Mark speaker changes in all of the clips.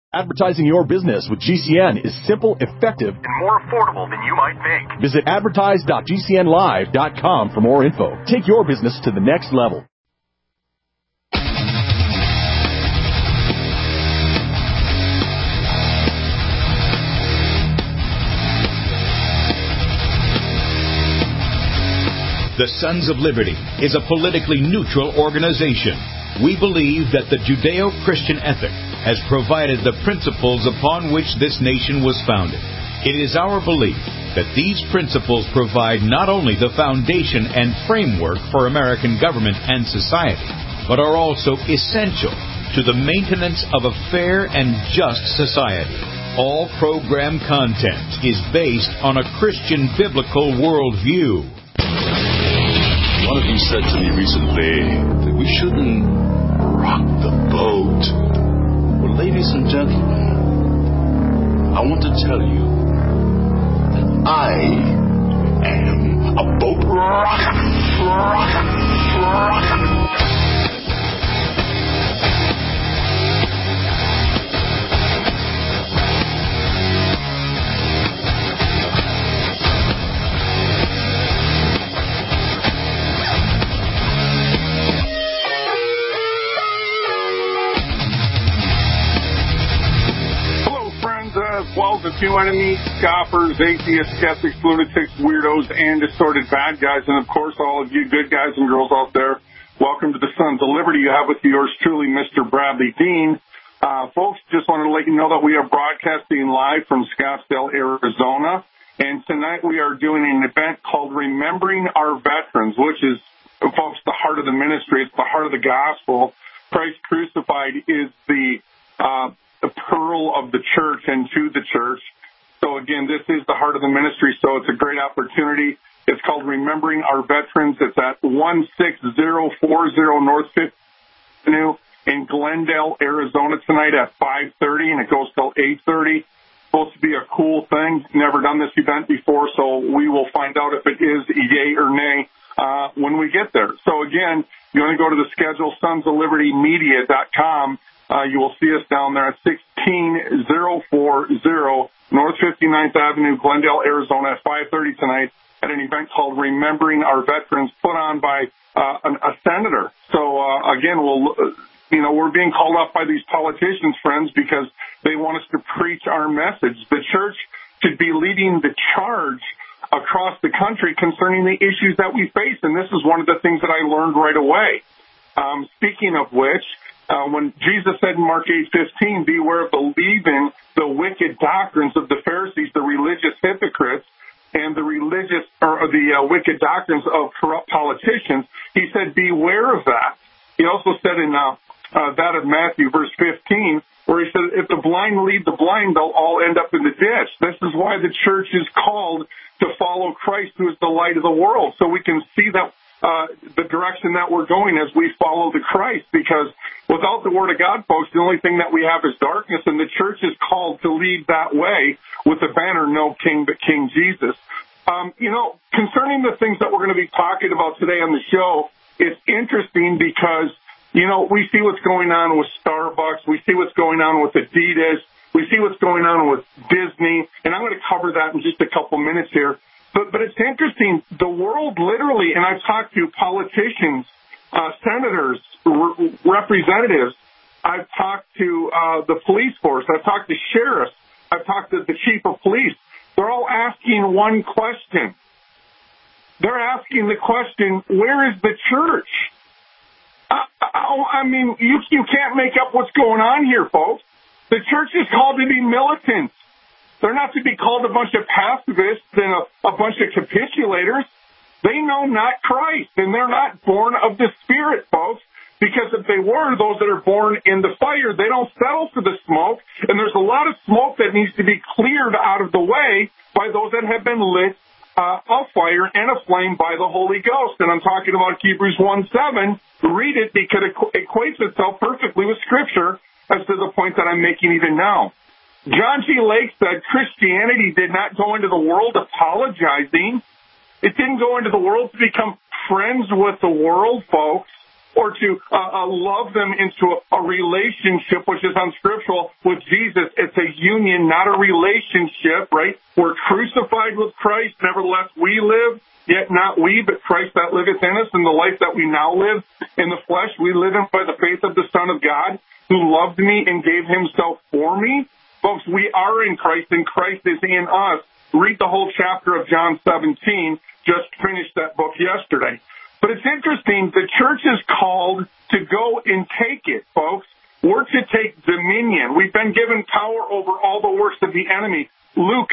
Speaker 1: Advertising your business with GCN is simple, effective,
Speaker 2: and more affordable than you might think.
Speaker 1: Visit advertise.gcnlive.com for more info. Take your business to the next level.
Speaker 3: The Sons of Liberty is a politically neutral organization. We believe that the Judeo-Christian ethic has provided the principles upon which this nation was founded. It is our belief that these principles provide not only the foundation and framework for American government and society, but are also essential to the maintenance of a fair and just society. All program content is based on a Christian biblical worldview.
Speaker 4: One of you said to me recently that we shouldn't rock the boat. Well, ladies and gentlemen, I want to tell you that I am a boat rocker.
Speaker 5: Welcome to enemies, scoffers, atheists, skeptics, lunatics, weirdos, and assorted bad guys. And, of course, all of you good guys and girls out there, welcome to the Sons of Liberty. You have with yours truly, Mr. Bradley Dean. Folks, just wanted to let you know that we are broadcasting live from Scottsdale, Arizona. And tonight we are doing an event called Remembering Our Veterans, which is, folks, the heart of the ministry. It's the heart of the gospel. Christ crucified is the pearl of the church and to the church. So, again, this is the heart of the ministry, so it's a great opportunity. It's called Remembering Our Veterans. It's at 16040 North 5th Avenue in Glendale, Arizona tonight at 5:30, and it goes till 8:30. Supposed to be a cool thing. Never done this event before, so we will find out if it is yay or nay when we get there. So, again, you want to go to the schedule, sonsoflibertymedia.com. You will see us down there at 16040 North 59th Avenue, Glendale, Arizona at 5:30 tonight at an event called Remembering Our Veterans, put on by a senator. So, again, we're being called up by these politicians, friends, because they want us to preach our message. The church should be leading the charge across the country concerning the issues that we face, and this is one of the things that I learned right away. Speaking of which, when Jesus said in Mark 8:15, beware of believing the wicked doctrines of the Pharisees, the religious hypocrites, and the wicked doctrines of corrupt politicians, he said, beware of that. He also said in that of Matthew, verse 15, where he said, if the blind lead the blind, they'll all end up in the ditch. This is why the church is called to follow Christ, who is the light of the world, so we can see that the direction that we're going as we follow the Christ, because without the Word of God, folks, the only thing that we have is darkness, and the church is called to lead that way with the banner, no king but King Jesus. Concerning the things that we're going to be talking about today on the show, it's interesting because, we see what's going on with Starbucks, we see what's going on with Adidas, we see what's going on with Disney, and I'm going to cover that in just a couple minutes here. But it's interesting, the world literally, and I've talked to politicians, senators, representatives, I've talked to the police force, I've talked to sheriffs, I've talked to the chief of police. They're all asking one question. They're asking the question, where is the church? You can't make up what's going on here, folks. The church is called to be militant. They're not to be called a bunch of pacifists and a bunch of capitulators. They know not Christ, and they're not born of the Spirit, folks, because if they were, those that are born in the fire, they don't settle for the smoke, and there's a lot of smoke that needs to be cleared out of the way by those that have been lit afire and aflame by the Holy Ghost. And I'm talking about Hebrews 1:7. Read it because it equates itself perfectly with Scripture as to the point that I'm making even now. John G. Lake said Christianity did not go into the world apologizing. It didn't go into the world to become friends with the world, folks. or to love them into a relationship, which is unscriptural, with Jesus. It's a union, not a relationship, right? We're crucified with Christ. Nevertheless, we live, yet not we, but Christ that liveth in us. And the life that we now live in the flesh, we live in by the faith of the Son of God, who loved me and gave himself for me. Folks, we are in Christ, and Christ is in us. Read the whole chapter of John 17. Just finished that book yesterday. But it's interesting, the church is called to go and take it, folks. We're to take dominion. We've been given power over all the works of the enemy. Luke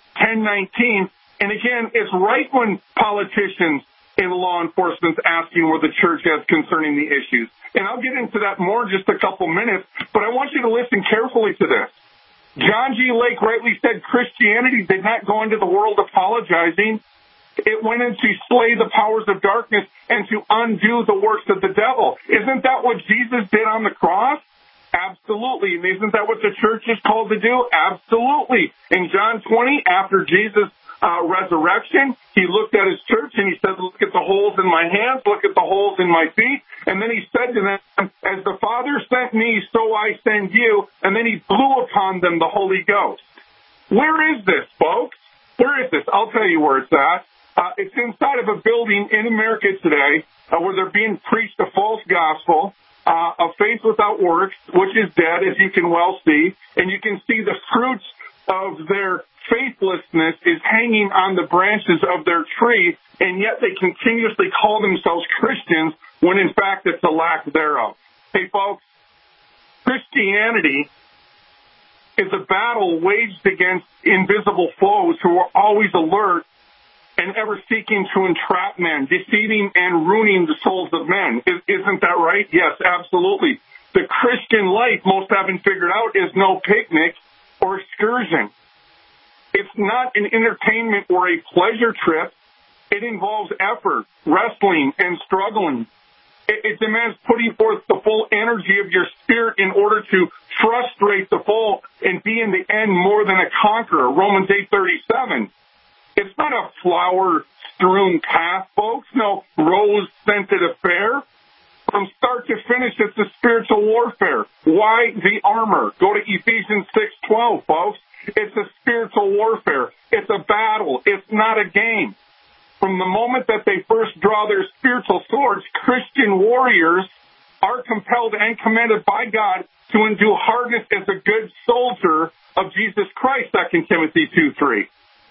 Speaker 5: 10:19. And again, it's right when politicians in law enforcement asking where the church is concerning the issues. And I'll get into that more in just a couple minutes, but I want you to listen carefully to this. John G. Lake rightly said Christianity did not go into the world apologizing. It went in to slay the powers of darkness and to undo the works of the devil. Isn't that what Jesus did on the cross? Absolutely. And isn't that what the church is called to do? Absolutely. In John 20, after Jesus' resurrection, he looked at his church and he said, look at the holes in my hands, look at the holes in my feet. And then he said to them, as the Father sent me, so I send you. And then he blew upon them the Holy Ghost. Where is this, folks? Where is this? I'll tell you where it's at. It's inside of a building in America today where they're being preached a false gospel of faith without works, which is dead, as you can well see. And you can see the fruits of their faithlessness is hanging on the branches of their tree, and yet they continuously call themselves Christians when in fact it's a lack thereof. Hey, folks, Christianity is a battle waged against invisible foes who are always alert and ever seeking to entrap men, deceiving and ruining the souls of men. Isn't that right? Yes, absolutely. The Christian life, most haven't figured out, is no picnic or excursion. It's not an entertainment or a pleasure trip. It involves effort, wrestling, and struggling. It demands putting forth the full energy of your spirit in order to frustrate the foe and be in the end more than a conqueror. Romans 8:37. It's not a flower-strewn path, folks. No rose-scented affair. From start to finish, it's a spiritual warfare. Why the armor? Go to Ephesians 6:12, folks. It's a spiritual warfare. It's a battle. It's not a game. From the moment that they first draw their spiritual swords, Christian warriors are compelled and commanded by God to endure hardness as a good soldier of Jesus Christ, 2 Timothy 2:3.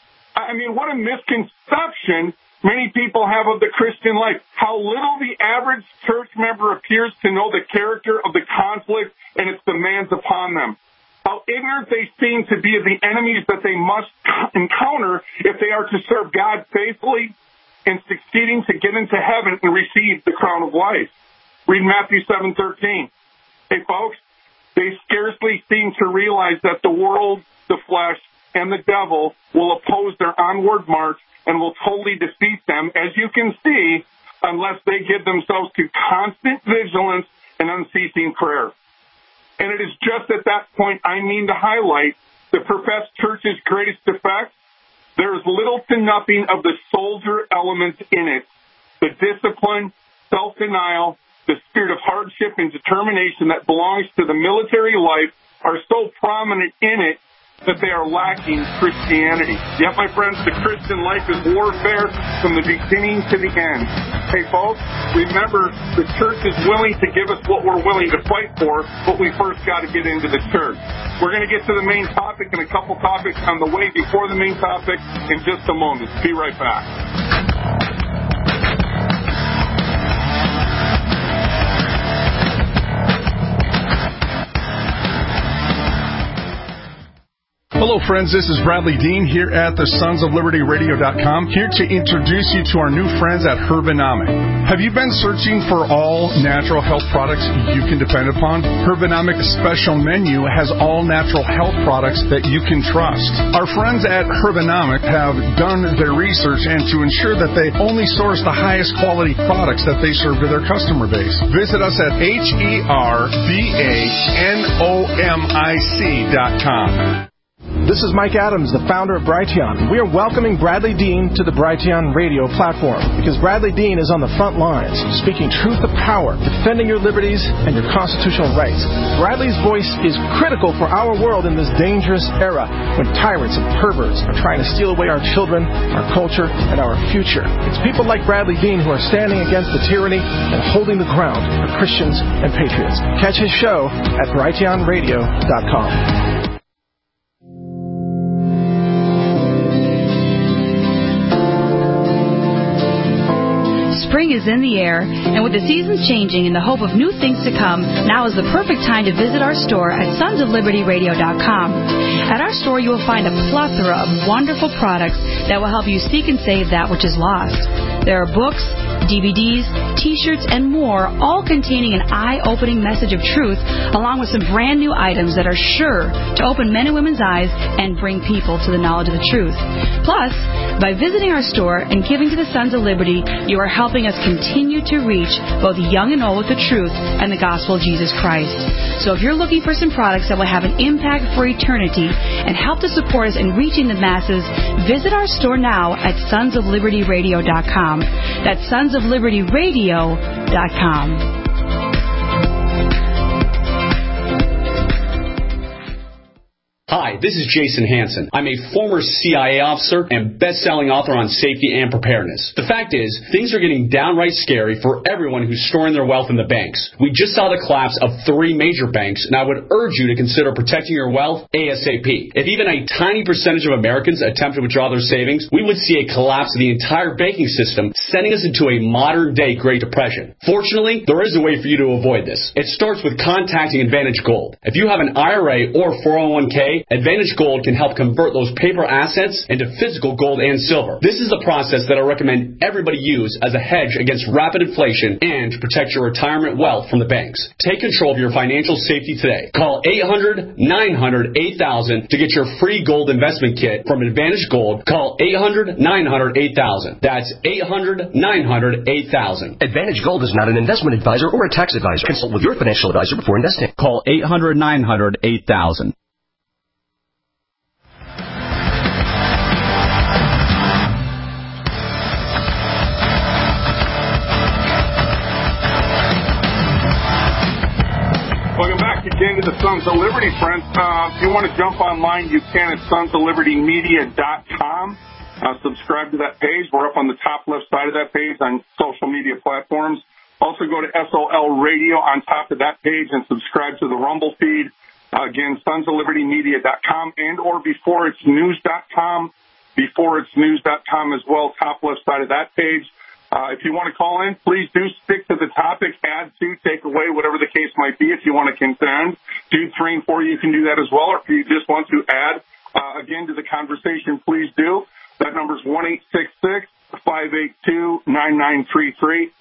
Speaker 5: I mean, what a misconception many people have of the Christian life. How little the average church member appears to know the character of the conflict and its demands upon them. How ignorant they seem to be of the enemies that they must encounter if they are to serve God faithfully and succeeding to get into heaven and receive the crown of life. Read Matthew 7:13. Hey, folks, they scarcely seem to realize that the world, the flesh, and the devil will oppose their onward march and will totally defeat them, as you can see, unless they give themselves to constant vigilance and unceasing prayer. And it is just at that point I mean to highlight the professed church's greatest defect. There is little to nothing of the soldier element in it. The discipline, self-denial, the spirit of hardship and determination that belongs to the military life are so prominent in it that they are lacking Christianity. Yet, my friends, the Christian life is warfare from the beginning to the end. Hey, folks, remember, the church is willing to give us what we're willing to fight for, but we first got to get into the church. We're going to get to the main topic and a couple topics on the way before the main topic in just a moment. Be right back.
Speaker 1: Hello, friends. This is Bradley Dean here at the Sons of Liberty Radio.com, here to introduce you to our new friends at Herbanomic. Have you been searching for all natural health products you can depend upon? Herbanomic's special menu has all natural health products that you can trust. Our friends at Herbanomic have done their research and to ensure that they only source the highest quality products that they serve to their customer base. Visit us at HERBANOMIC.com.
Speaker 6: This is Mike Adams, the founder of Brighteon. We are welcoming Bradley Dean to the Brighteon radio platform because Bradley Dean is on the front lines, speaking truth to power, defending your liberties and your constitutional rights. Bradley's voice is critical for our world in this dangerous era when tyrants and perverts are trying to steal away our children, our culture, and our future. It's people like Bradley Dean who are standing against the tyranny and holding the ground for Christians and patriots. Catch his show at BrighteonRadio.com.
Speaker 7: Spring is in the air, and with the seasons changing and the hope of new things to come, now is the perfect time to visit our store at sonsoflibertyradio.com. At our store, you will find a plethora of wonderful products that will help you seek and save that which is lost. There are books, DVDs, T-shirts, and more, all containing an eye-opening message of truth, along with some brand new items that are sure to open men and women's eyes and bring people to the knowledge of the truth. Plus, by visiting our store and giving to the Sons of Liberty, you are helping us continue to reach both young and old with the truth and the gospel of Jesus Christ. So if you're looking for some products that will have an impact for eternity and help to support us in reaching the masses, visit our store now at sonsoflibertyradio.com. That's sonsoflibertyradio.com.
Speaker 8: Hi, this is Jason Hansen. I'm a former CIA officer and best-selling author on safety and preparedness. The fact is, things are getting downright scary for everyone who's storing their wealth in the banks. We just saw the collapse of 3 major banks, and I would urge you to consider protecting your wealth ASAP. If even a tiny percentage of Americans attempt to withdraw their savings, we would see a collapse of the entire banking system, sending us into a modern-day Great Depression. Fortunately, there is a way for you to avoid this. It starts with contacting Advantage Gold. If you have an IRA or 401k, Advantage Gold can help convert those paper assets into physical gold and silver. This is the process that I recommend everybody use as a hedge against rapid inflation and to protect your retirement wealth from the banks. Take control of your financial safety today. Call 800-900-8000 to get your free gold investment kit from Advantage Gold. Call 800-900-8000. That's 800-900-8000.
Speaker 9: Advantage Gold is not an investment advisor or a tax advisor. Consult with your financial advisor before investing.
Speaker 10: Call 800-900-8000.
Speaker 5: Welcome back again to the Sons of Liberty, friends. If you want to jump online, you can at sonsoflibertymedia.com. Subscribe to that page. We're up on the top left side of that page on social media platforms. Also go to SOL Radio on top of that page and subscribe to the Rumble feed. Again, sonsoflibertymedia.com and or beforeitsnews.com. Beforeitsnews.com as well, top left side of that page. If you want to call in, please do stick to the topic, add to, take away, whatever the case might be. If you want to contend, 2, 3, and 4, you can do that as well. Or if you just want to add, again, to the conversation, please do. That number is 1-866-582-9933,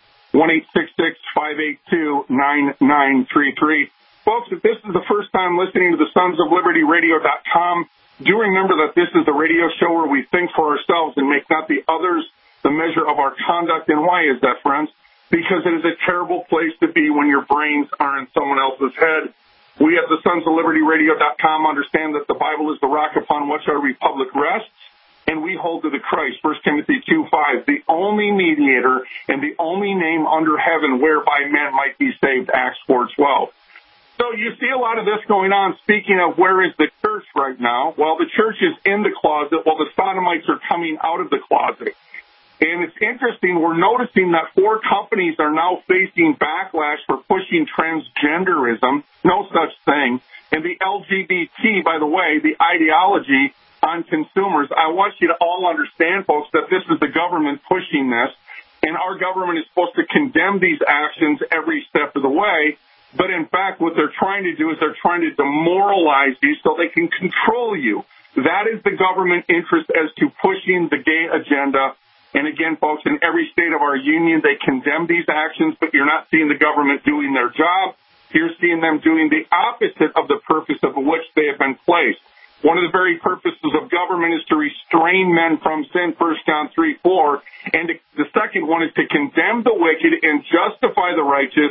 Speaker 5: 1-866-582-9933. Folks, if this is the first time listening to the sonsoflibertyradio.com, do remember that this is a radio show where we think for ourselves and make not the others the measure of our conduct. And why is that, friends? Because it is a terrible place to be when your brains are in someone else's head. We at the sonsoflibertyradio.com understand that the Bible is the rock upon which our republic rests, and we hold to the Christ, 1 Timothy 2:5, the only mediator and the only name under heaven whereby men might be saved, Acts 4:12. So you see a lot of this going on. Speaking of where is the church right now, well, the church is in the closet while the sodomites are coming out of the closet. And it's interesting, we're noticing that 4 companies are now facing backlash for pushing transgenderism, no such thing, and the LGBT, by the way, the ideology on consumers. I want you to all understand, folks, that this is the government pushing this, and our government is supposed to condemn these actions every step of the way. But in fact, what they're trying to do is they're trying to demoralize you so they can control you. That is the government interest as to pushing the gay agenda. And again, folks, in every state of our union, they condemn these actions, but you're not seeing the government doing their job. You're seeing them doing the opposite of the purpose of which they have been placed. One of the very purposes of government is to restrain men from sin, 1 John 3:4. And the second one is to condemn the wicked and justify the righteous,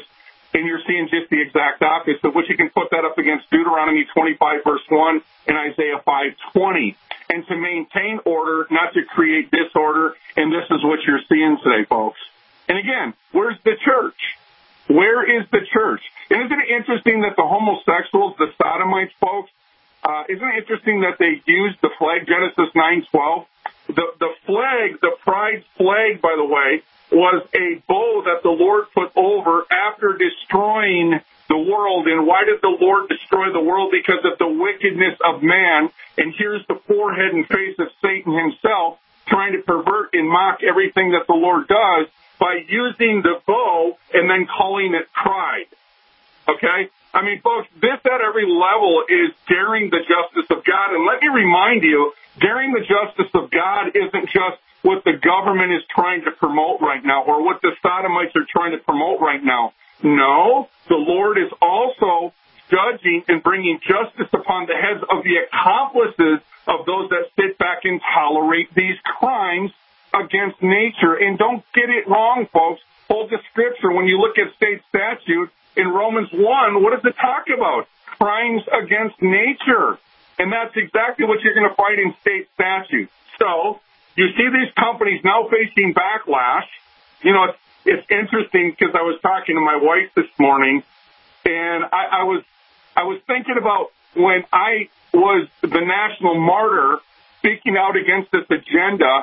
Speaker 5: and you're seeing just the exact opposite, which you can put that up against Deuteronomy 25, verse 1, and Isaiah 5:20. And to maintain order, not to create disorder, and this is what you're seeing today, folks. And again, where's the church? Where is the church? And isn't it interesting that the homosexuals, the sodomites, folks, isn't it interesting that they used the flag, Genesis 9:12? The flag, the pride flag, by the way, was a bow that the Lord put over after destroying the world. And why did the Lord destroy the world? Because of the wickedness of man. And here's the forehead and face of Satan himself trying to pervert and mock everything that the Lord does by using the bow and then calling it pride. Okay? I mean, folks, this at every level is daring the justice of God. And let me remind you, daring the justice of God isn't just what the government is trying to promote right now or what the sodomites are trying to promote right now. No, the Lord is also judging and bringing justice upon the heads of the accomplices of those that sit back and tolerate these crimes against nature. And don't get it wrong, folks. Hold the scripture. When you look at state statute in Romans 1, what does it talk about? Crimes against nature. And that's exactly what you're going to find in state statute. So you see these companies now facing backlash. You know, it's interesting because I was talking to my wife this morning, and I was thinking about when I was the national martyr speaking out against this agenda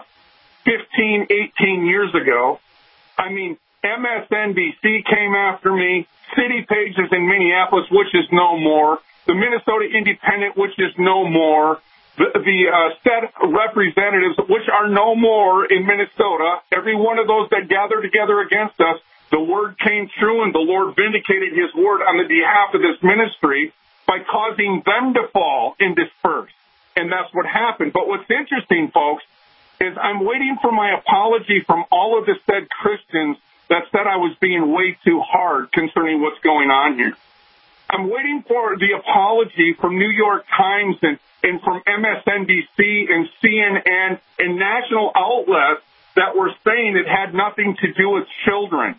Speaker 5: 15, 18 years ago. I mean, MSNBC came after me, City Pages in Minneapolis, which is no more, the Minnesota Independent, which is no more, the state representatives, which are no more in Minnesota, every one of those that gathered together against us, the word came true and the Lord vindicated his word on the behalf of this ministry by causing them to fall and disperse. And that's what happened. But what's interesting, folks, is I'm waiting for my apology from all of the said Christians that said I was being way too hard concerning what's going on here. I'm waiting for the apology from New York Times and from MSNBC and CNN and national outlets that were saying it had nothing to do with children.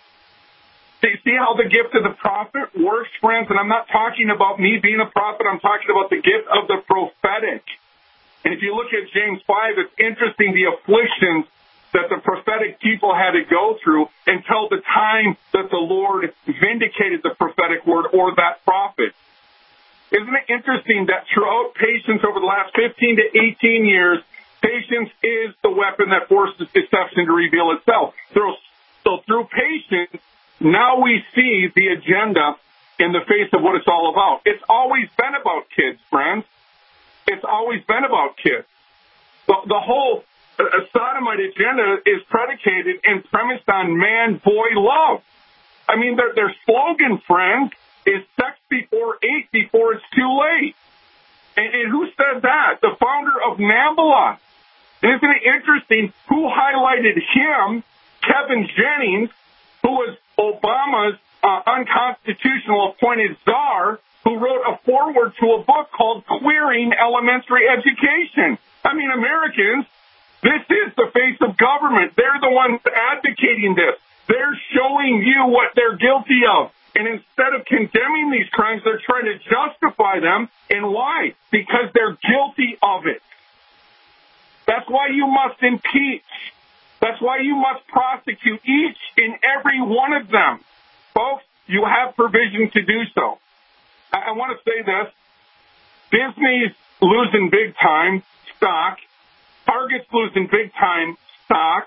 Speaker 5: See how the gift of the prophet works, friends? And I'm not talking about me being a prophet. I'm talking about the gift of the prophetic. And if you look at James 5, it's interesting the afflictions that the prophetic people had to go through until the time that the Lord vindicated the prophetic word or that prophet. Isn't it interesting that throughout patience over the last 15 to 18 years, patience is the weapon that forces deception to reveal itself. So through patience, now we see the agenda in the face of what it's all about. It's always been about kids, friends. It's always been about kids. The whole sodomite agenda is predicated and premised on man-boy love. I mean, their slogan, friends, is sex before 8 before it's too late. And who said that? The founder of NAMBLA. And isn't it interesting who highlighted him, Kevin Jennings, who was Obama's unconstitutional appointed czar, who wrote a foreword to a book called Queering Elementary Education. I mean, Americans, this is the face of government. They're the ones advocating this. They're showing you what they're guilty of. And instead of condemning these crimes, they're trying to justify them. And why? Because they're guilty of it. That's why you must impeach. That's why you must prosecute each and every one of them. Folks, you have provision to do so. I want to say this. Disney's losing big time stock. Target's losing big time stock.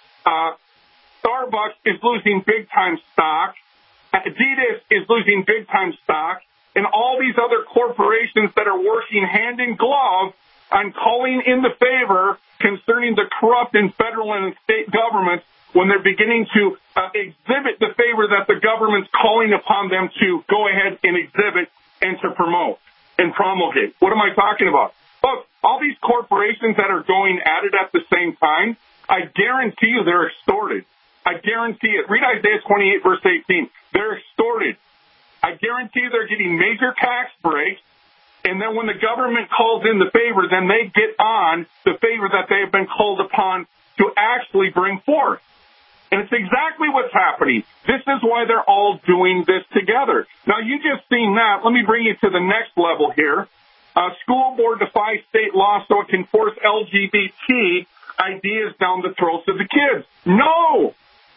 Speaker 5: Starbucks is losing big time stock. Adidas is losing big time stock. And all these other corporations that are working hand in glove on calling in the favor concerning the corrupt in federal and state governments when they're beginning to exhibit the favor that the government's calling upon them to go ahead and exhibit and to promote and promulgate. What am I talking about? Look, all these corporations that are going at it at the same time, I guarantee you they're extorted. I guarantee it. Read Isaiah 28, verse 18. They're extorted. I guarantee they're getting major tax breaks, and then when the government calls in the favor, then they get on the favor that they have been called upon to actually bring forth. And it's exactly what's happening. This is why they're all doing this together. Now, you just seen that. Let me bring you to the next level here. School board defies state law so it can force LGBT ideas down the throats of the kids. No,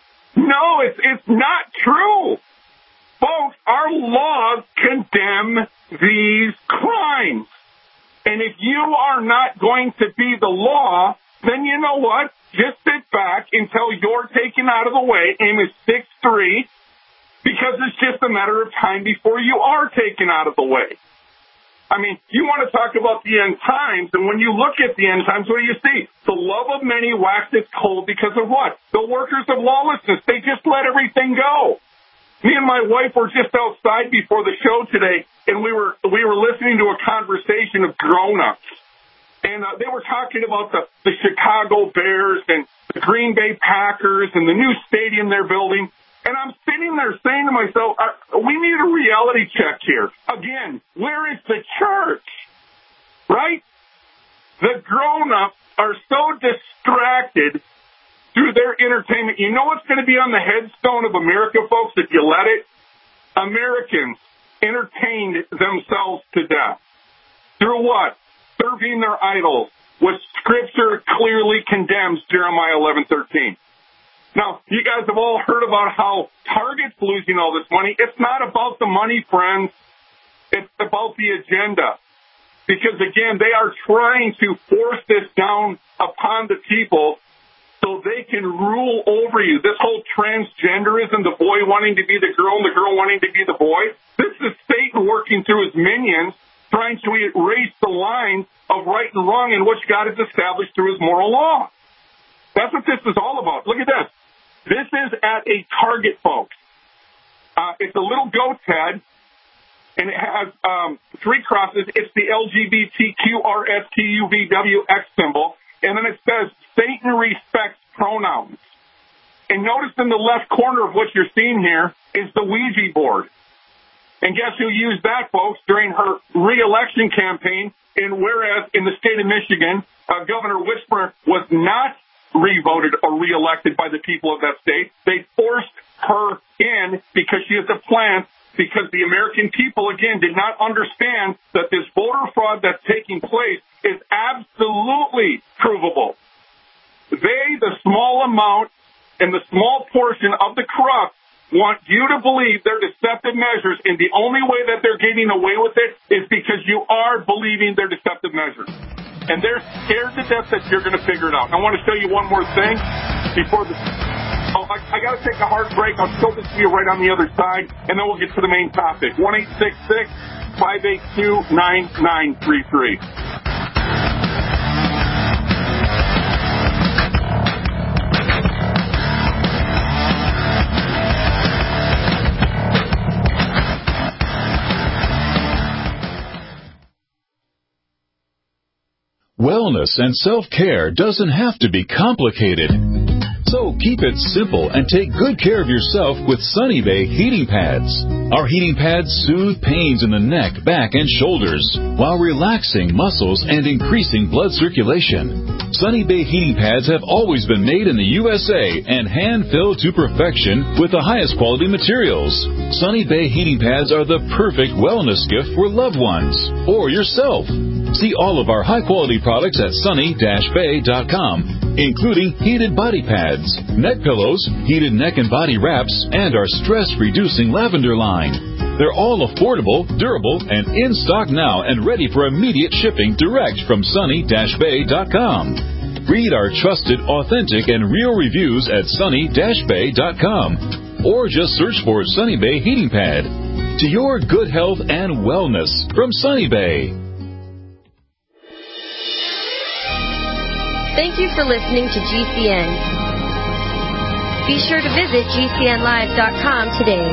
Speaker 5: it's not true. Folks, our laws condemn these crimes. And if you are not going to be the law, then you know what? Just sit back until you're taken out of the way. AIM is 6'3", because it's just a matter of time before you are taken out of the way. I mean, you want to talk about the end times, and when you look at the end times, what do you see? The love of many waxes cold because of what? The workers of lawlessness. They just let everything go. Me and my wife were just outside before the show today, and we were listening to a conversation of grown-ups. And they were talking about the Chicago Bears and the Green Bay Packers and the new stadium they're building. And I'm sitting there saying to myself, we need a reality check here. Again, where is the church? Right? The grown-ups are so distracted through their entertainment. You know what's going to be on the headstone of America, folks, if you let it? Americans entertained themselves to death. Through what? Serving their idols, which Scripture clearly condemns, Jeremiah 11:13. Now, you guys have all heard about how Target's losing all this money. It's not about the money, friends. It's about the agenda. Because, again, they are trying to force this down upon the people so they can rule over you. This whole transgenderism, the boy wanting to be the girl and the girl wanting to be the boy, this is Satan working through his minions, trying to erase the line of right and wrong in which God has established through his moral law. That's what this is all about. Look at this. This is at a Target, folks. It's a little goat's head, and it has 3 crosses. It's the LGBTQRSTUVWX symbol, and then it says, Satan respects pronouns. And notice in the left corner of what you're seeing here is the Ouija board. And guess who used that, folks, during her re-election campaign? And whereas in the state of Michigan, Governor Whitmer was not re-voted or re-elected by the people of that state, they forced her in because she has a plan, because the American people, again, did not understand that this voter fraud that's taking place is absolutely provable. They, the small amount and the small portion of the corrupt, want you to believe their deceptive measures, and the only way that they're getting away with it is because you are believing their deceptive measures. And they're scared to death that you're going to figure it out. I want to show you one more thing before the... Oh, I got to take a hard break. I'll show this to you right on the other side, and then we'll get to the main topic. 1-866-582-9933.
Speaker 3: Wellness and self-care doesn't have to be complicated. So keep it simple and take good care of yourself with Sunny Bay heating pads. Our heating pads soothe pains in the neck, back, and shoulders while relaxing muscles and increasing blood circulation. Sunny Bay heating pads have always been made in the USA and hand-filled to perfection with the highest quality materials. Sunny Bay heating pads are the perfect wellness gift for loved ones or yourself. See all of our high-quality products at sunny-bay.com, including heated body pads, neck pillows, heated neck and body wraps, and our stress-reducing lavender line. They're all affordable, durable, and in stock now and ready for immediate shipping direct from sunny-bay.com. Read our trusted, authentic, and real reviews at sunny-bay.com, or just search for Sunny Bay Heating Pad. To your good health and wellness from Sunny Bay.
Speaker 11: Thank you for listening to GCN. Be sure to visit GCNlive.com today.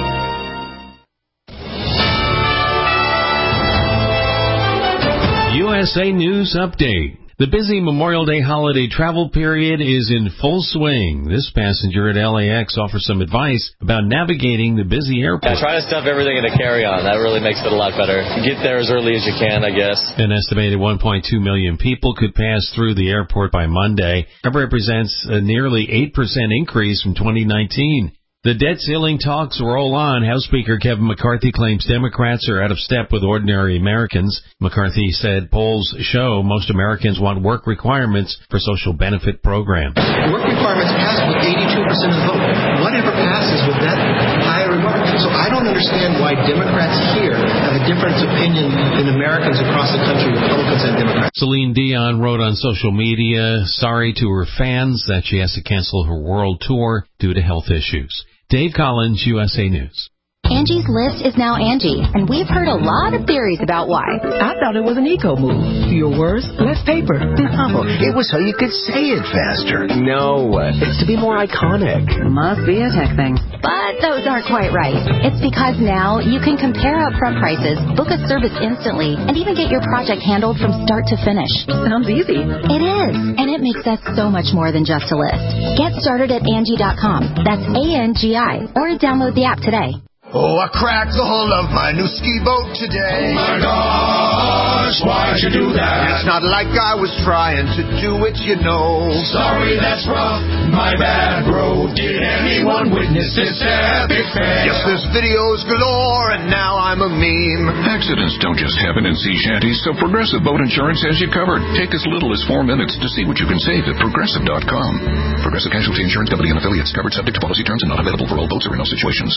Speaker 12: USA News Update. The busy Memorial Day holiday travel period is in full swing. This passenger at LAX offers some advice about navigating the busy airport.
Speaker 13: Try to stuff everything in a carry-on. That really makes it a lot better. Get there as early as you can, I guess.
Speaker 12: An estimated 1.2 million people could pass through the airport by Monday. That represents a nearly 8% increase from 2019. The debt ceiling talks roll on. House Speaker Kevin McCarthy claims Democrats are out of step with ordinary Americans. McCarthy said polls show most Americans want work requirements for social benefit programs.
Speaker 14: Work requirements pass with 82% of the vote. Whatever passes with that higher requirement. So I don't understand why Democrats here have a different opinion than Americans across the country, Republicans and Democrats.
Speaker 12: Celine Dion wrote on social media, sorry to her fans that she has to cancel her world tour due to health issues. Dave Collins, USA News.
Speaker 15: Angie's List is now Angie, and we've heard a lot of theories about why.
Speaker 16: I thought it was an eco move. Fewer words, less paper.
Speaker 17: No, it was so you could say it faster. No, it's to be more iconic.
Speaker 16: Must be a tech thing.
Speaker 15: But those aren't quite right. It's because now you can compare upfront prices, book a service instantly, and even get your project handled from start to finish.
Speaker 16: Sounds easy.
Speaker 15: It is, and it makes us so much more than just a list. Get started at Angie.com. That's ANGI, or download the app today.
Speaker 17: Oh, I cracked the hull of my new ski boat today.
Speaker 18: Oh my gosh, why'd you do that?
Speaker 17: It's not like I was trying to do it, you know.
Speaker 18: Sorry, that's rough, my bad, bro. Did anyone witness this epic fail?
Speaker 17: Yes, there's videos galore, and now I'm a meme.
Speaker 19: Accidents don't just happen in sea shanties, so Progressive Boat Insurance has you covered. Take as little as 4 minutes to see what you can save at Progressive.com. Progressive Casualty Insurance Company and affiliates. Covered subject to policy terms and not available for all boats or in all situations.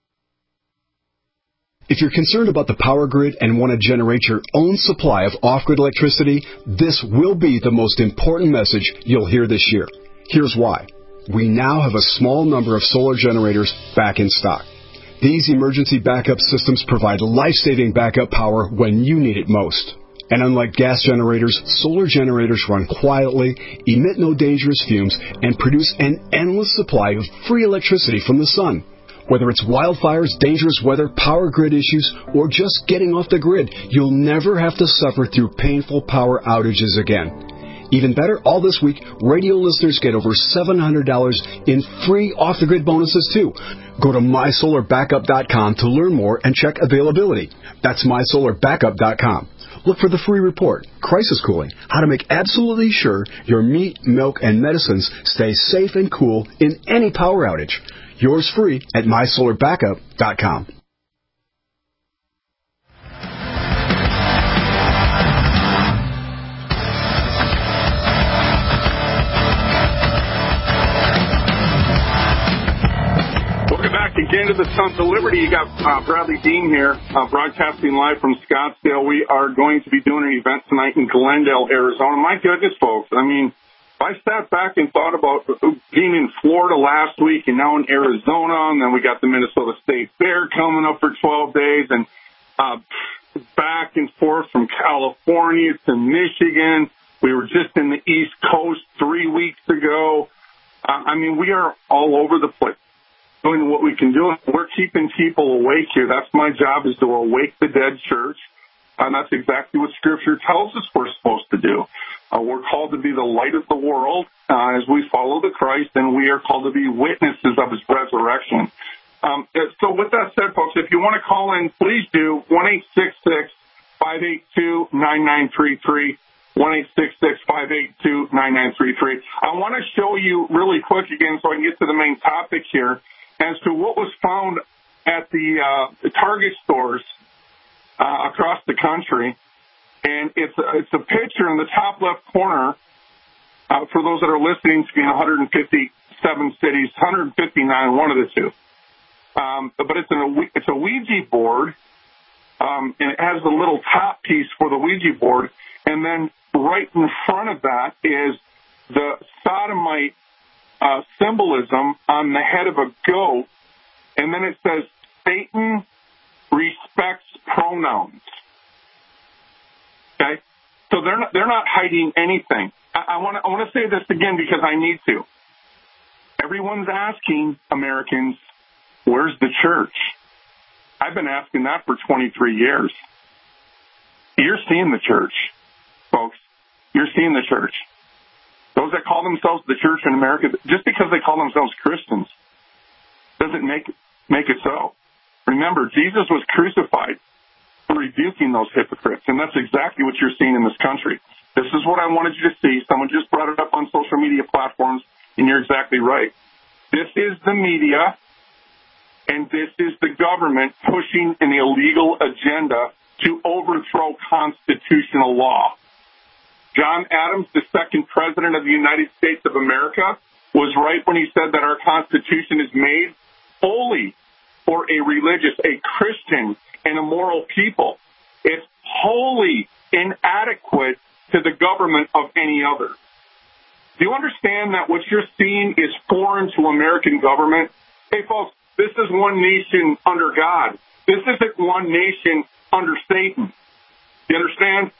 Speaker 20: If you're concerned about the power grid and want to generate your own supply of off-grid electricity, this will be the most important message you'll hear this year. Here's why. We now have a small number of solar generators back in stock. These emergency backup systems provide life-saving backup power when you need it most. And unlike gas generators, solar generators run quietly, emit no dangerous fumes, and produce an endless supply of free electricity from the sun. Whether it's wildfires, dangerous weather, power grid issues, or just getting off the grid, you'll never have to suffer through painful power outages again. Even better, all this week, radio listeners get over $700 in free off-the-grid bonuses, too. Go to MySolarBackup.com to learn more and check availability. That's MySolarBackup.com. Look for the free report, Crisis Cooling, how to make absolutely sure your meat, milk, and medicines stay safe and cool in any power outage. Yours free at MySolarBackup.com.
Speaker 5: Welcome back again to the Sons of Liberty. You got Bradley Dean here, broadcasting live from Scottsdale. We are going to be doing an event tonight in Glendale, Arizona. My goodness, folks. I mean, I sat back and thought about being in Florida last week and now in Arizona, and then we got the Minnesota State Fair coming up for 12 days, and back and forth from California to Michigan. We were just in the East Coast 3 weeks ago. I mean, we are all over the place doing what we can do. We're keeping people awake here. That's my job, is to awake the dead church. And that's exactly what Scripture tells us we're supposed to do. We're called to be the light of the world as we follow the Christ, and we are called to be witnesses of His resurrection. So with that said, folks, if you want to call in, please do. 1-866-582-9933. 1-866-582-9933. I want to show you really quick again so I can get to the main topic here as to what was found at the Target stores across the country. And it's a picture in the top left corner for those that are listening to be in 157 cities, 159, one of the two. But it's a Ouija board, and it has the little top piece for the Ouija board. And then right in front of that is the sodomite symbolism on the head of a goat. And then it says, Satan respects pronouns. Okay? So they're not hiding anything. I want to say this again because I need to. Everyone's asking Americans, where's the church? I've been asking that for 23 years. You're seeing the church, folks. You're see in the church. Those that call themselves the church in America, just because they call themselves Christians, doesn't make it so. Remember, Jesus was crucified for rebuking those hypocrites, and that's exactly what you're seeing in this country. This is what I wanted you to see. Someone just brought it up on social media platforms, and you're exactly right. This is the media, and this is the government pushing an illegal agenda to overthrow constitutional law. John Adams, the second president of the United States of America, was right when he said that our Constitution is made wholly for a religious, a Christian, and a moral people. It's wholly inadequate to the government of any other. Do you understand that what you're seeing is foreign to American government? Hey, folks, this is one nation under God. This isn't one nation under Satan. You understand?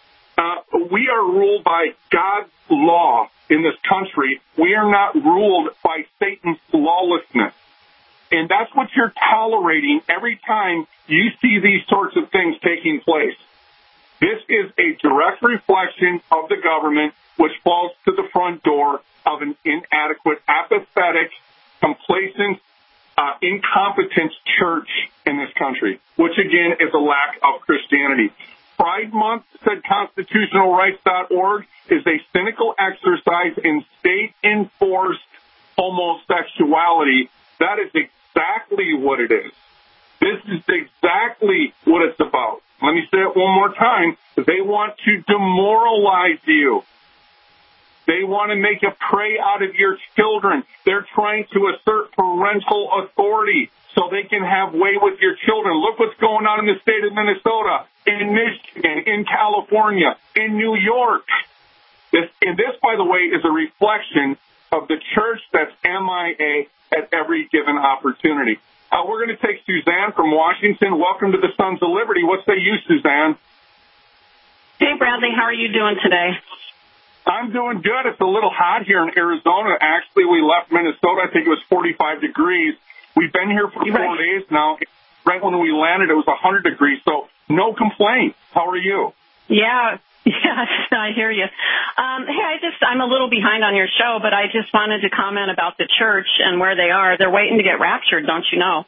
Speaker 5: We are ruled by God's law in this country. We are not ruled by Satan's lawlessness. And that's what you're tolerating every time you see these sorts of things taking place. This is a direct reflection of the government, which falls to the front door of an inadequate, apathetic, complacent, incompetent church in this country, which, again, is a lack of Christianity. Pride Month, said ConstitutionalRights.org, is a cynical exercise in state-enforced homosexuality. That is exactly what it is. This is exactly what it's about. Let me say it one more time. They want to demoralize you. They want to make a prey out of your children. They're trying to assert parental authority so they can have way with your children. Look what's going on in the state of Minnesota, in Michigan, in California, in New York. This, by the way, is a reflection of the church that's MIA at every given opportunity. We're going to take Suzanne from Washington. Welcome to the Sons of Liberty. What say you, Suzanne?
Speaker 21: Hey, Bradley. How are you doing today?
Speaker 5: I'm doing good. It's a little hot here in Arizona. Actually, we left Minnesota. I think it was 45 degrees. We've been here for 4 days now. Right when we landed, it was 100 degrees, so no complaints. How are you?
Speaker 21: Yeah. Yes, I hear you. Hey, I'm a little behind on your show, but I just wanted to comment about the church and where they are. They're waiting to get raptured, don't you know?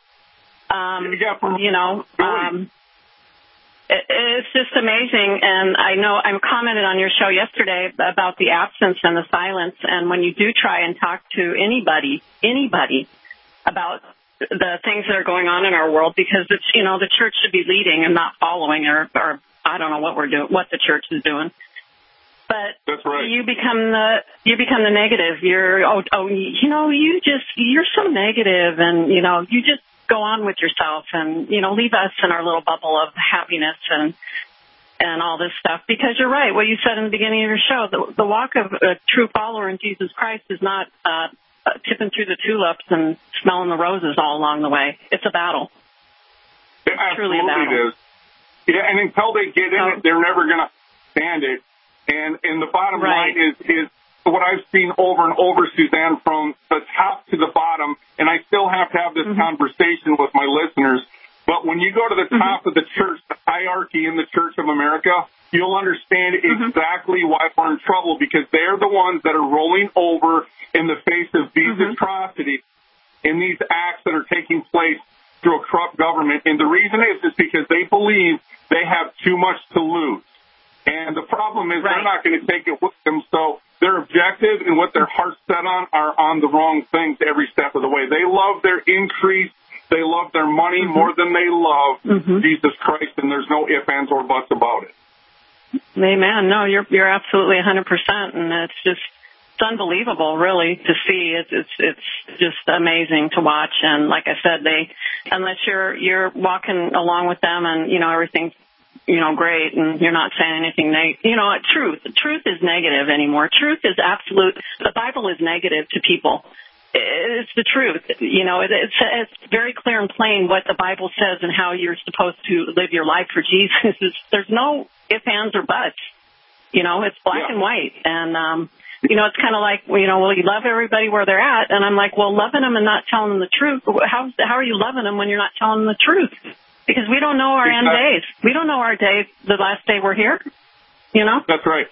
Speaker 21: It's just amazing, and I know I commented on your show yesterday about the absence and the silence, and when you do try and talk to anybody about the things that are going on in our world, because it's, the church should be leading and not following, or I don't know what the church is doing. But
Speaker 5: that's right.
Speaker 21: You become the negative. You're you're so negative, and you just go on with yourself, and leave us in our little bubble of happiness and all this stuff. Because you're right, what you said in the beginning of your show, the walk of a true follower in Jesus Christ is not tipping through the tulips and smelling the roses all along the way. It's a battle.
Speaker 5: It truly a battle. It is. Yeah, and until they get in it, they're never going to stand it. And the bottom line is what I've seen over and over, Suzanne, from the top to the bottom, and I still have to have this conversation with my listeners, but when you go to the top of the church, the hierarchy in the Church of America, you'll understand exactly why we're in trouble, because they're the ones that are rolling over in the face of these atrocities in these acts that are taking place through a corrupt government. And the reason is because they believe they have too much to lose. And the problem is they're not going to take it with them, so their objective and what their heart's set on are on the wrong things every step of the way. They love their increase. They love their money more than they love Jesus Christ, and there's no ifs, ands, or buts about it.
Speaker 21: Amen. No, you're absolutely 100%, and it's unbelievable, really, to see. It's just amazing to watch. And like I said, unless you're walking along with them and everything's great, and you're not saying anything truth is negative anymore. Truth is absolute. The Bible is negative to people. It's the truth. It's very clear and plain what the Bible says and how you're supposed to live your life for Jesus. There's no ifs, ands, or buts. It's black and white. And, it's kind of like, you love everybody where they're at. And I'm like, well, loving them and not telling them the truth. How are you loving them when you're not telling them the truth? Because we don't know our end days. We don't know our day, the last day we're here.
Speaker 5: That's right.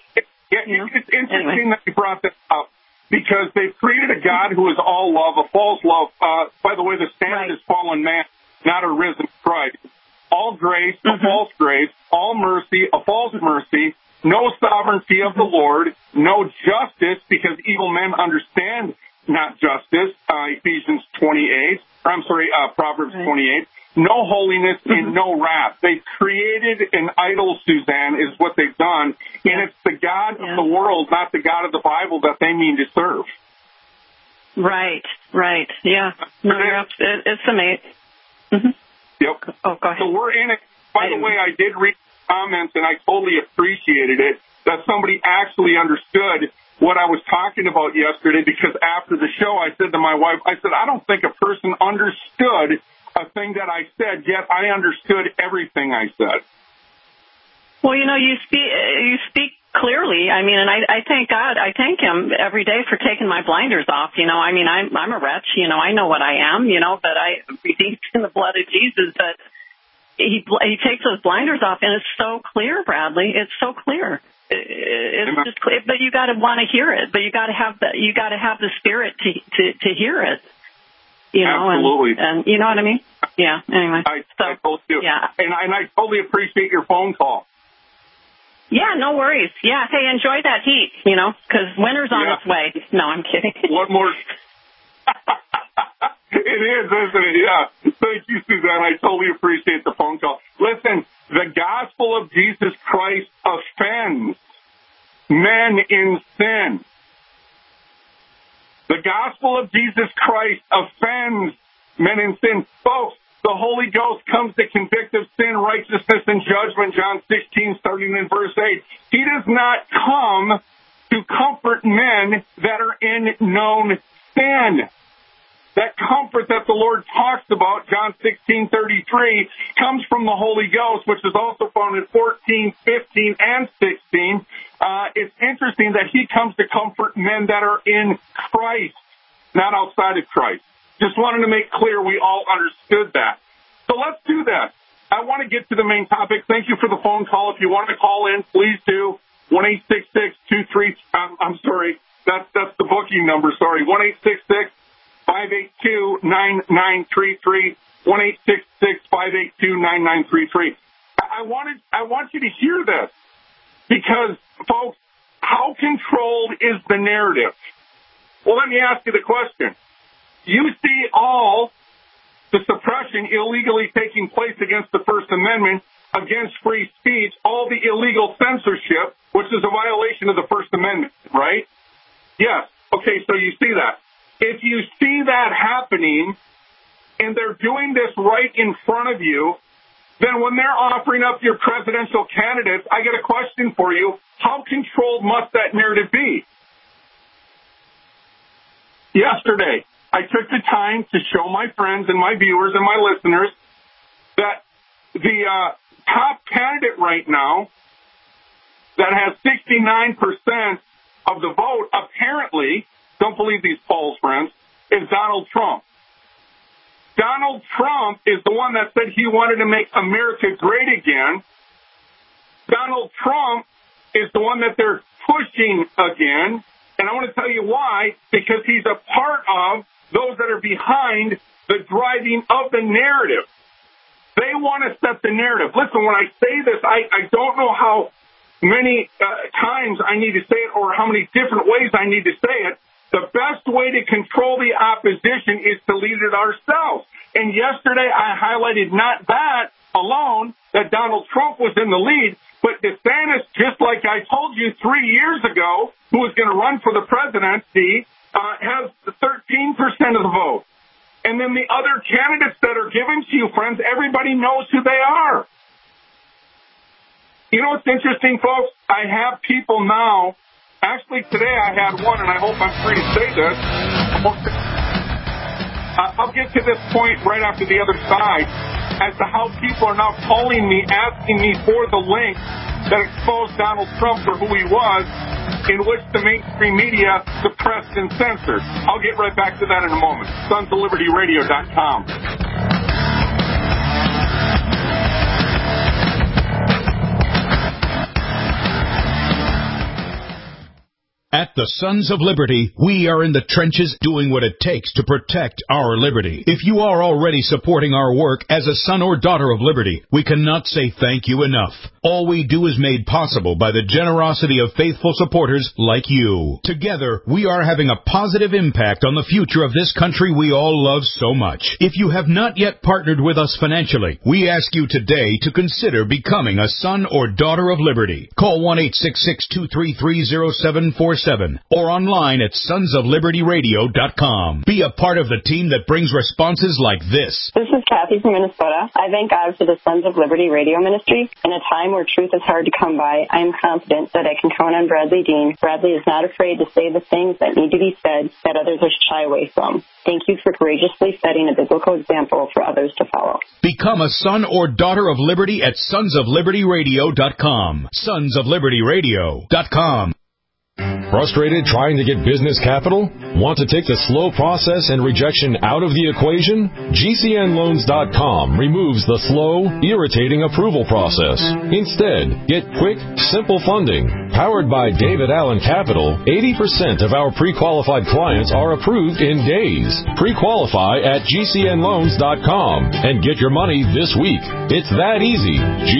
Speaker 5: Yeah, it's interesting that you brought that up because they've created a God who is all love, a false love. By the way, the standard is fallen man, not a risen Christ. All grace, a false grace. All mercy, a false mercy. No sovereignty of the Lord. No justice because evil men understand not justice. Ephesians 28. Proverbs 28. No holiness and no wrath. They've created an idol, Suzanne, is what they've done. And it's the God of the world, not the God of the Bible that they mean to serve.
Speaker 21: Right. Yeah. No, it's amazing. Mm-hmm.
Speaker 5: Yep.
Speaker 21: Oh, go ahead.
Speaker 5: So we're in it. By the way, I did read comments, and I totally appreciated it, that somebody actually understood what I was talking about yesterday, because after the show, I said to my wife, I don't think a person understood a thing that I said, yet I understood everything I said.
Speaker 21: Well, you speak clearly. I mean, and I thank God. I thank Him every day for taking my blinders off. I mean, I'm a wretch. I know what I am. But I redeemed in the blood of Jesus. But He takes those blinders off, and it's so clear, Bradley. It's so clear. It's just clear. But you got to want to hear it. But you got to have the spirit to hear it.
Speaker 5: Absolutely.
Speaker 21: And you know what I mean? Yeah. Anyway.
Speaker 5: I totally do. Yeah. And I totally appreciate your phone call.
Speaker 21: Yeah, no worries. Yeah. Hey, enjoy that heat, because winter's on its way. No, I'm kidding.
Speaker 5: One more. It is, isn't it? Yeah. Thank you, Suzanne. I totally appreciate the phone call. Listen, the gospel of Jesus Christ offends men in sin. The gospel of Jesus Christ offends men in sin. Folks, the Holy Ghost comes to convict of sin, righteousness, and judgment, John 16, starting in verse 8. He does not come to comfort men that are in known sin. That comfort that the Lord talks about, John 16:33, comes from the Holy Ghost, which is also found in 14, 15, and 16. It's interesting that He comes to comfort men that are in Christ, not outside of Christ. Just wanted to make clear we all understood that. So let's do that. I want to get to the main topic. Thank you for the phone call. If you want to call in, please do. 1-866-23. I'm sorry. That's the booking number. Sorry. 1-866-582-9933. 1-866-582-9933. I want you to hear this because, folks, how controlled is the narrative? Well, let me ask you the question. You see all the suppression illegally taking place against the First Amendment, against free speech, all the illegal censorship, which is a violation of the First Amendment, right? Yes. Okay, so you see that. If you see that happening and they're doing this right in front of you, then when they're offering up your presidential candidates, I got a question for you. How controlled must that narrative be? Yesterday, I took the time to show my friends and my viewers and my listeners that the top candidate right now that has 69% of the vote, apparently, don't believe these polls, friends, is Donald Trump. Donald Trump is the one that said he wanted to make America great again. Donald Trump is the one that they're pushing again. And I want to tell you why, because he's a part of those that are behind the driving of the narrative. They want to set the narrative. Listen, when I say this, I don't know how many times I need to say it or how many different ways I need to say it. The best way to control the opposition is to lead it ourselves. And yesterday I highlighted not that alone, that Donald Trump was in the lead, but DeSantis, just like I told you 3 years ago, who was going to run for the presidency, has 13% of the vote. And then the other candidates that are given to you, friends, everybody knows who they are. You know what's interesting, folks? I have people now. Actually, today I had one, and I hope I'm free to say this. I'll get to this point right after the other side as to how people are now calling me, asking me for the link that exposed Donald Trump for who he was, in which the mainstream media suppressed and censored. I'll get right back to that in a moment. SonsOfLibertyRadio.com.
Speaker 3: At the Sons of Liberty, we are in the trenches doing what it takes to protect our liberty. If you are already supporting our work as a son or daughter of liberty, we cannot say thank you enough. All we do is made possible by the generosity of faithful supporters like you. Together, we are having a positive impact on the future of this country we all love so much. If you have not yet partnered with us financially, we ask you today to consider becoming a son or daughter of liberty. Call 1-866-233-0747 or online at sonsoflibertyradio.com. Be a part of the team that brings responses like this.
Speaker 2: This is Kathy from Minnesota. I thank God for the Sons of Liberty radio ministry. In a time where truth is hard to come by, I am confident that I can count on Bradley Dean. Bradley is not afraid to say the things that need to be said that others are shy away from. Thank you for courageously setting a biblical example for others to follow.
Speaker 3: Become a son or daughter of liberty at sonsoflibertyradio.com. Sonsoflibertyradio.com.
Speaker 22: Frustrated trying to get business capital? Want to take the slow process and rejection out of the equation? GCNloans.com removes the slow, irritating approval process. Instead, get quick, simple funding. Powered by David Allen Capital, 80% of our pre-qualified clients are approved in days. Pre-qualify at GCNloans.com and get your money this week. It's that easy.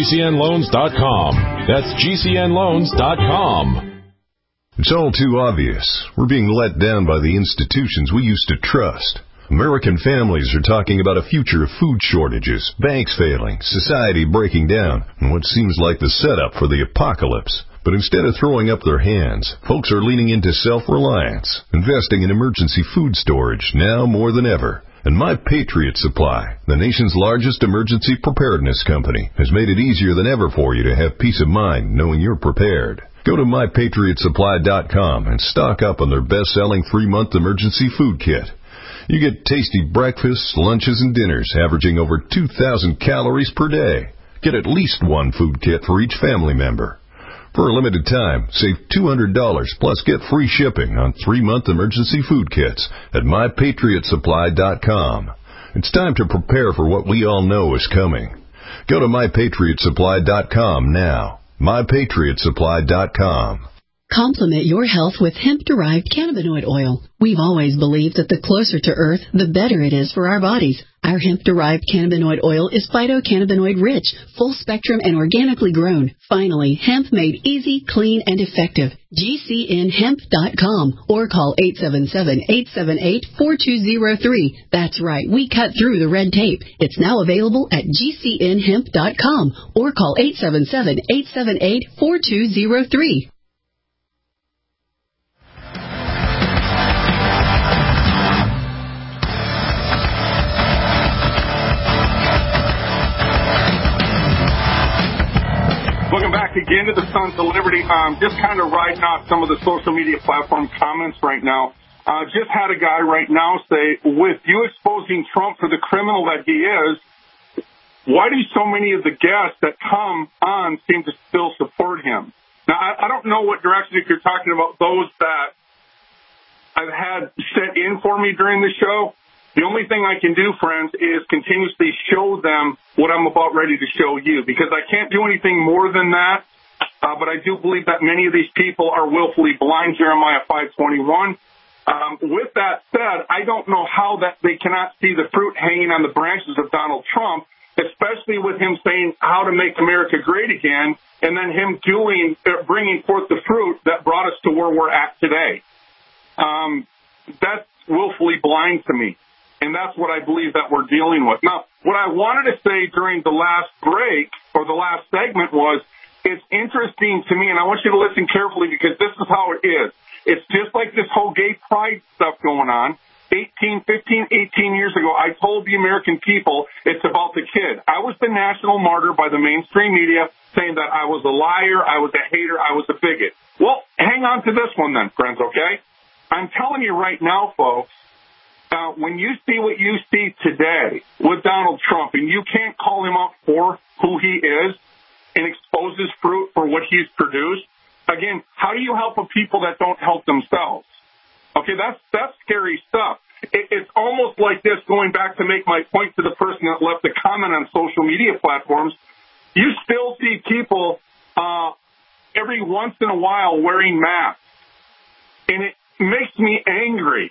Speaker 22: GCNloans.com. That's GCNloans.com.
Speaker 23: It's all too obvious. We're being let down by the institutions we used to trust. American families are talking about a future of food shortages, banks failing, society breaking down, and what seems like the setup for the apocalypse. But instead of throwing up their hands, folks are leaning into self-reliance, investing in emergency food storage now more than ever. And My Patriot Supply, the nation's largest emergency preparedness company, has made it easier than ever for you to have peace of mind knowing you're prepared. Go to MyPatriotSupply.com and stock up on their best-selling 3-month emergency food kit. You get tasty breakfasts, lunches, and dinners averaging over 2,000 calories per day. Get at least one food kit for each family member. For a limited time, save $200 plus get free shipping on 3-month emergency food kits at MyPatriotSupply.com. It's time to prepare for what we all know is coming. Go to MyPatriotSupply.com now. MyPatriotSupply.com.
Speaker 24: Complement your health with hemp-derived cannabinoid oil. We've always believed that the closer to Earth, the better it is for our bodies. Our hemp-derived cannabinoid oil is phytocannabinoid-rich, full-spectrum, and organically grown. Finally, hemp made easy, clean, and effective. GCNhemp.com or call 877-878-4203. That's right, we cut through the red tape. It's now available at GCNhemp.com or call 877-878-4203.
Speaker 5: Welcome back again to the Sons of Liberty. Just kind of riding off some of the social media platform comments right now. Just had a guy right now say, with you exposing Trump for the criminal that he is, why do so many of the guests that come on seem to still support him? Now, I don't know what direction, if you're talking about those that I've had set in for me during the show. The only thing I can do, friends, is continuously show them what I'm about ready to show you, because I can't do anything more than that. But I do believe that many of these people are willfully blind, Jeremiah 5:21. With that said, I don't know how that they cannot see the fruit hanging on the branches of Donald Trump, especially with him saying how to make America great again, and then him bringing forth the fruit that brought us to where we're at today. That's willfully blind to me. And that's what I believe that we're dealing with. Now, what I wanted to say during the last break, or the last segment, was it's interesting to me, and I want you to listen carefully because this is how it is. It's just like this whole gay pride stuff going on. 18 years ago, I told the American people it's about the kid. I was the national martyr by the mainstream media saying that I was a liar, I was a hater, I was a bigot. Well, hang on to this one then, friends, okay? I'm telling you right now, folks, when you see what you see today with Donald Trump, and you can't call him out for who he is and expose his fruit for what he's produced, again, how do you help a people that don't help themselves? Okay, that's scary stuff. It's almost like this, going back to make my point to the person that left a comment on social media platforms. You still see people every once in a while wearing masks. And it makes me angry.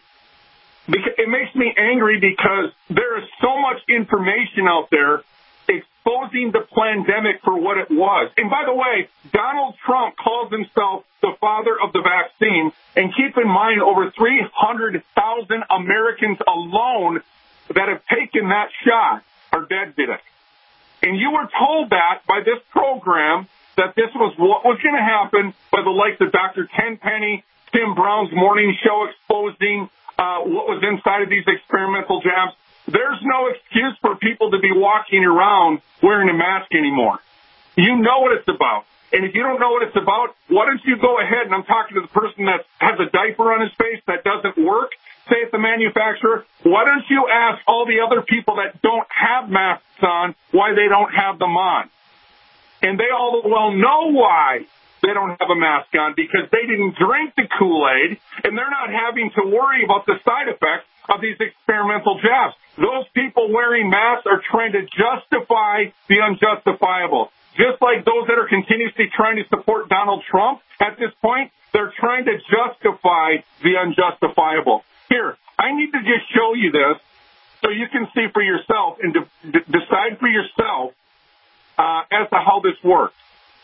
Speaker 5: It makes me angry because there is so much information out there exposing the pandemic for what it was. And by the way, Donald Trump calls himself the father of the vaccine. And keep in mind, over 300,000 Americans alone that have taken that shot are dead today. And you were told that by this program that this was what was going to happen by the likes of Dr. Tenpenny, Tim Brown's morning show exposing what was inside of these experimental jabs. There's no excuse for people to be walking around wearing a mask anymore. You know what it's about. And if you don't know what it's about, why don't you go ahead, and I'm talking to the person that has a diaper on his face that doesn't work, say it's the manufacturer, why don't you ask all the other people that don't have masks on why they don't have them on? And they all well know why they don't have a mask on, because they didn't drink the Kool-Aid, and they're not having to worry about the side effects of these experimental jabs. Those people wearing masks are trying to justify the unjustifiable. Just like those that are continuously trying to support Donald Trump at this point, they're trying to justify the unjustifiable. Here, I need to just show you this so you can see for yourself and decide for yourself as to how this works.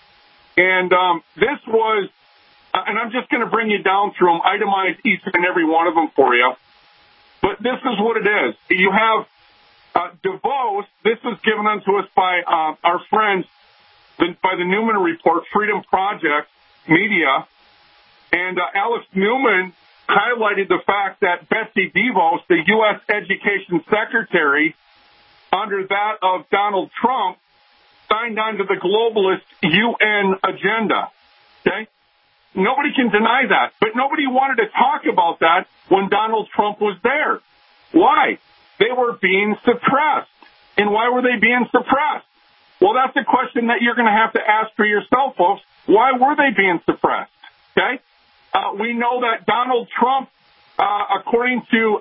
Speaker 5: And this was, and I'm just going to bring you down through them, itemize each and every one of them for you. But this is what it is. You have DeVos. This was given unto us by our friends, by the Newman Report, Freedom Project Media. And Alex Newman highlighted the fact that Betsy DeVos, the U.S. Education Secretary, under that of Donald Trump, signed on to the globalist UN agenda. Okay? Nobody can deny that. But nobody wanted to talk about that when Donald Trump was there. Why? They were being suppressed. And why were they being suppressed? Well, that's a question that you're going to have to ask for yourself, folks. Why were they being suppressed? Okay? We know that Donald Trump, according to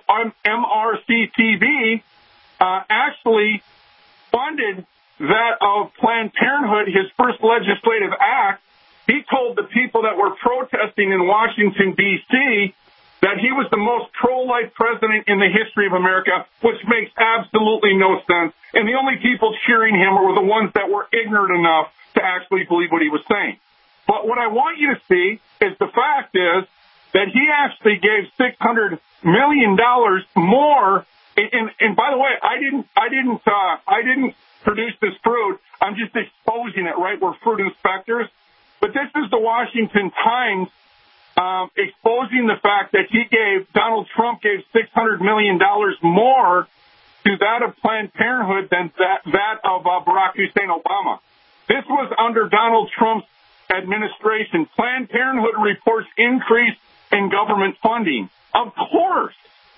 Speaker 5: MRC-TV, actually funded that of Planned Parenthood, his first legislative act. He told the people that were protesting in Washington, D.C., that he was the most pro-life president in the history of America, which makes absolutely no sense. And the only people cheering him were the ones that were ignorant enough to actually believe what he was saying. But what I want you to see is the fact is that he actually gave $600 million more. And by the way, I didn't produce this fruit. I'm just exposing it, right? We're fruit inspectors. But this is the Washington Times exposing the fact that Donald Trump gave $600 million more to that of Planned Parenthood than that of Barack Hussein Obama. This was under Donald Trump's administration. Planned Parenthood reports increase in government funding. Of course.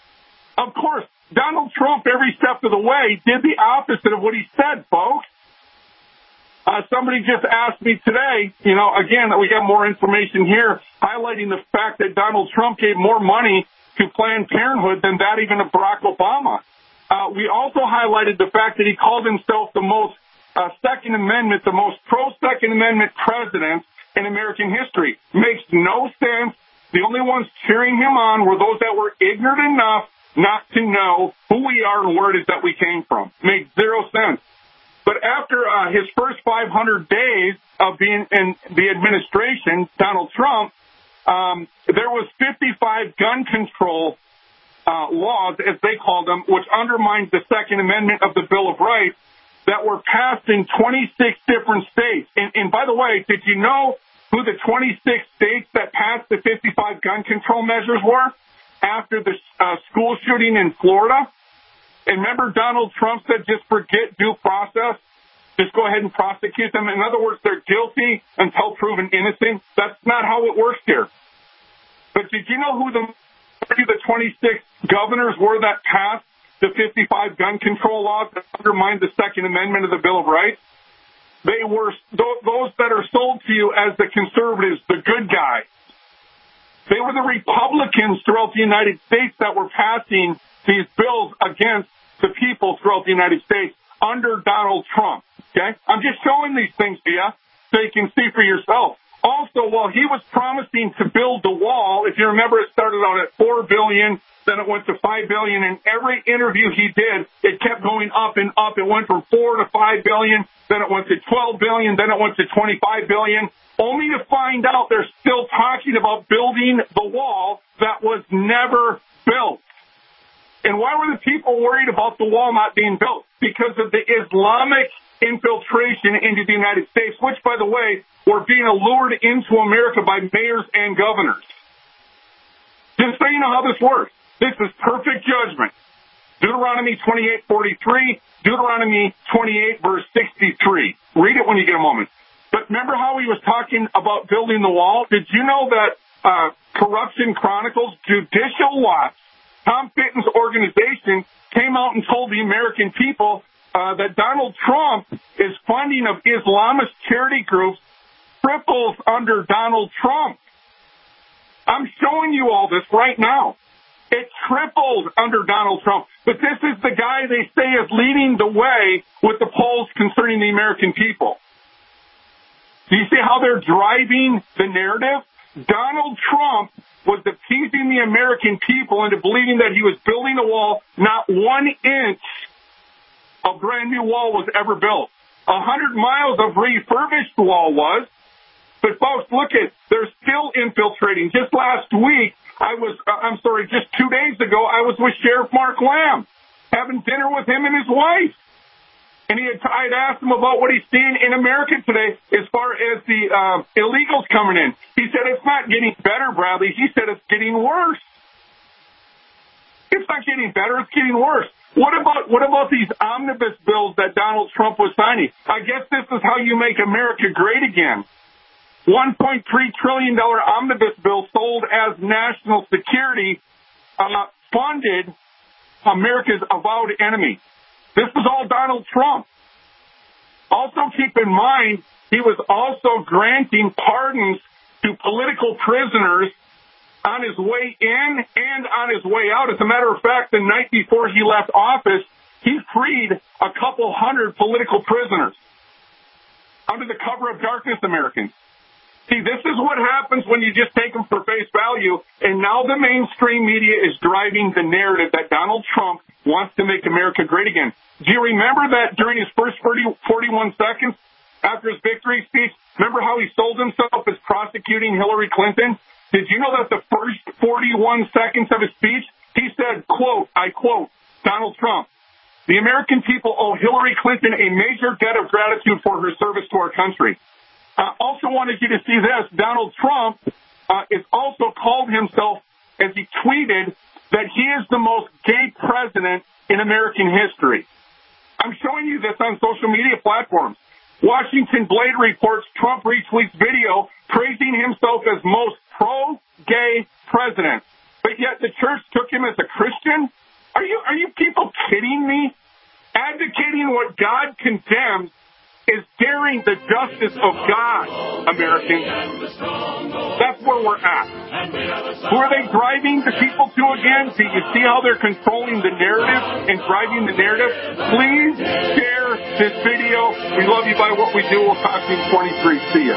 Speaker 5: Donald Trump, every step of the way, did the opposite of what he said, folks. Somebody just asked me today, again, that we have more information here, highlighting the fact that Donald Trump gave more money to Planned Parenthood than that even of Barack Obama. We also highlighted the fact that he called himself the most Second Amendment, the most pro-Second Amendment president in American history. Makes no sense. The only ones cheering him on were those that were ignorant enough not to know who we are and where it is that we came from. Makes zero sense. But after his first 500 days of being in the administration, Donald Trump, there was 55 gun control laws, as they called them, which undermined the Second Amendment of the Bill of Rights, that were passed in 26 different states. And by the way, did you know who the 26 states that passed the 55 gun control measures were after the school shooting in Florida? And remember, Donald Trump said, just forget due process. Just go ahead and prosecute them. In other words, they're guilty until proven innocent. That's not how it works here. But did you know who the 26 governors were that passed the 55 gun control laws that undermined the Second Amendment of the Bill of Rights? They were those that are sold to you as the conservatives, the good guys. They were the Republicans throughout the United States that were passing these bills against the people throughout the United States under Donald Trump. Okay? I'm just showing these things to you so you can see for yourself. Also, while he was promising to build the wall, if you remember, it started out at $4 billion, then it went to $5 billion. And every interview he did, it kept going up and up. It went from $4 to $5 billion, then it went to $12 billion, then it went to $25 billion, only to find out they're still talking about building the wall that was never built. And why were the people worried about the wall not being built? Because of the Islamic infiltration into the United States, which, by the way, were being allured into America by mayors and governors. Just so you know how this works. This is perfect judgment. Deuteronomy 28:43, Deuteronomy 28, verse 63. Read it when you get a moment. But remember how he was talking about building the wall? Did you know that Corruption Chronicles, Judicial Watch, Tom Fitton's organization, came out and told the American people that Donald Trump is funding of Islamist charity groups triples under Donald Trump. I'm showing you all this right now. It tripled under Donald Trump. But this is the guy they say is leading the way with the polls concerning the American people. Do you see how they're driving the narrative? Donald Trump was appeasing the American people into believing that he was building a wall. Not 1 inch of brand new wall was ever built. 100 miles of refurbished wall was. But folks, look at, they're still infiltrating. Just last week, just 2 days ago, I was with Sheriff Mark Lamb, having dinner with him and his wife. And I'd asked him about what he's seeing in America today as far as the illegals coming in. He said it's not getting better, Bradley. He said it's getting worse. It's not getting better, it's getting worse. What about these omnibus bills that Donald Trump was signing? I guess this is how you make America great again. $1.3 trillion omnibus bill sold as national security funded America's avowed enemy. This is all Donald Trump. Also keep in mind, he was also granting pardons to political prisoners on his way in and on his way out. As a matter of fact, the night before he left office, he freed a couple hundred political prisoners under the cover of darkness, Americans. See, this is what happens when you just take them for face value, and now the mainstream media is driving the narrative that Donald Trump wants to make America great again. Do you remember that during his first 41 seconds after his victory speech, remember how he sold himself as prosecuting Hillary Clinton? Did you know that the first 41 seconds of his speech, he said, quote, I quote, Donald Trump, the American people owe Hillary Clinton a major debt of gratitude for her service to our country. I also wanted you to see this. Donald Trump is also called himself, as he tweeted, that he is the most gay president in American history. I'm showing you this on social media platforms. Washington Blade reports Trump retweets video praising himself as most pro-gay president. But yet the church took him as a Christian? Are you people kidding me? Advocating what God condemns is daring the justice of God, Americans. That's where we're at. Who are they driving the people to again? Do you see how they're controlling the narrative and driving the narrative? Please share this video. We love you by what we do. We'll talk to you in 23. See ya.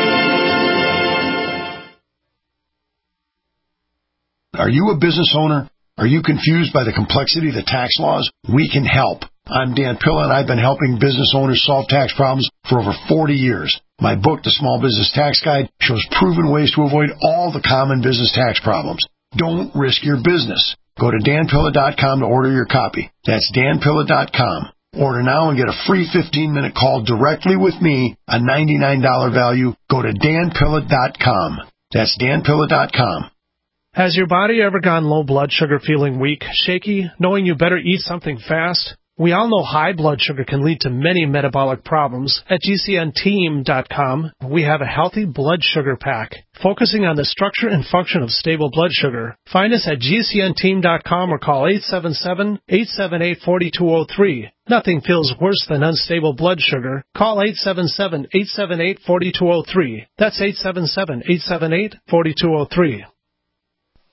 Speaker 1: Are you a business owner? Are you confused by the complexity of the tax laws? We can help. I'm Dan Pilla, and I've been helping business owners solve tax problems for over 40 years. My book, The Small Business Tax Guide, shows proven ways to avoid all the common business tax problems. Don't risk your business. Go to danpilla.com to order your copy. That's danpilla.com. Order now and get a free 15-minute call directly with me, a $99 value. Go to danpilla.com. That's danpilla.com.
Speaker 4: Has your body ever gone low blood sugar, feeling weak, shaky, knowing you better eat something fast? We all know high blood sugar can lead to many metabolic problems. At GCNteam.com, we have a healthy blood sugar pack, focusing on the structure and function of stable blood sugar. Find us at GCNteam.com or call 877-878-4203. Nothing feels worse than unstable blood sugar. Call 877-878-4203. That's 877-878-4203.